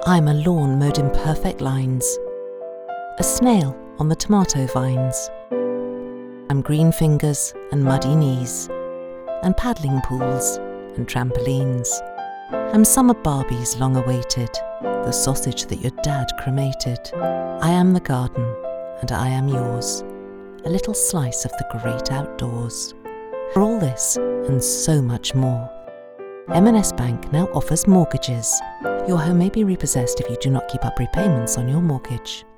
I'm a lawn mowed in perfect lines, a snail on the tomato vines. I'm green fingers and muddy knees, and paddling pools and trampolines. I'm summer Barbies long awaited, the sausage that your dad cremated. I am the garden, and I am yours, a little slice of the great outdoors. For all this, and so much more, M&S Bank now offers mortgages. Your home may be repossessed if you do not keep up repayments on your mortgage.